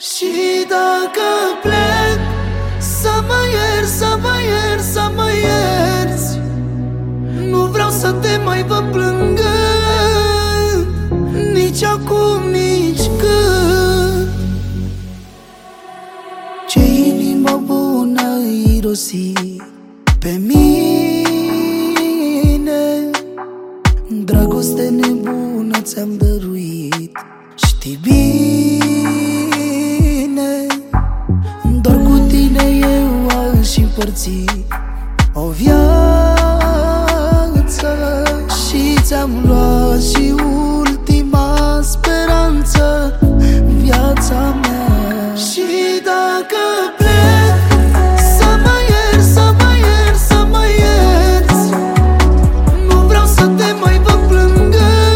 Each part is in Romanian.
Și dacă plec, să mă ierți, să mă ierți, să mă ierți. Nu vreau să te mai văd plângând, nici acum, nici când. Ce inimă bună irosi pe mine, dragoste nebună ți-am dăruit. Știi bine, doar cu tine eu aș împărți o viață și ți-am luat și ultima speranță, viața mea. Și dacă plec, să mă ierți, să mă ierți, să mă ierți. Nu vreau să te mai văd plângând,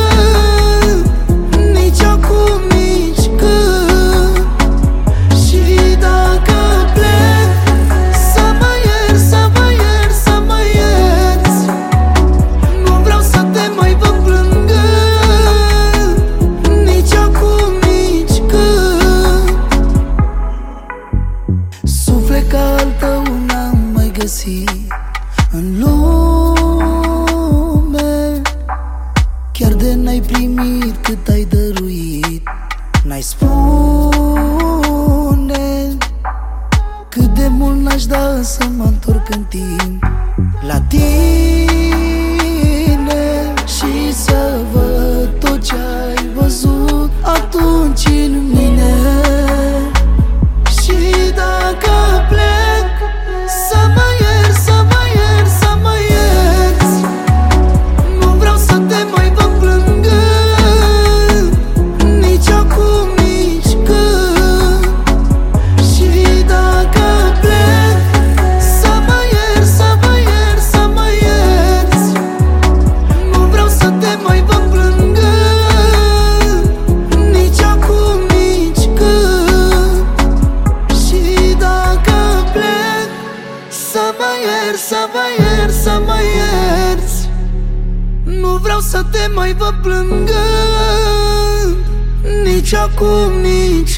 nici acum, nici când. Și dacă plec, să mă ierți, să mă ierți, să mă ierți. Nu vreau să te mai văd plângând, nici acum, nici când. Suflet ca al tău n-am mai găsit în lume, chiar de n-ai primit cât ai dăruit. N-ai spune cât de mult n-aș da să mă întorc în timp la tine și să văd tot ce ai văzut atunci în mine. Și dacă plec, să mă ierți, să mă ierți, să mă ierți. Nu vreau să te mai văd plângând, nici acum, nici când. Și dacă plec, să mă ierți, să mă ierți, să mă ierți. Nu vreau să te mai văd plângând, nici acum, nici când. Și dacă plec, să mă ierți, să mă ierți, să mă ierți. Nu vreau să te mai văd plângând, nici acum, nici